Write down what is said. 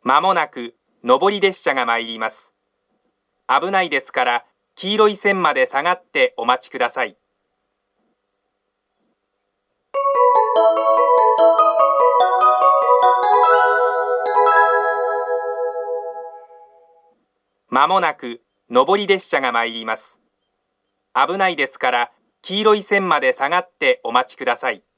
まもなく上り列車が参ります。危ないですから黄色い線まで下がってお待ちください。まもなく上り列車が参ります。危ないですから黄色い線まで下がってお待ちください。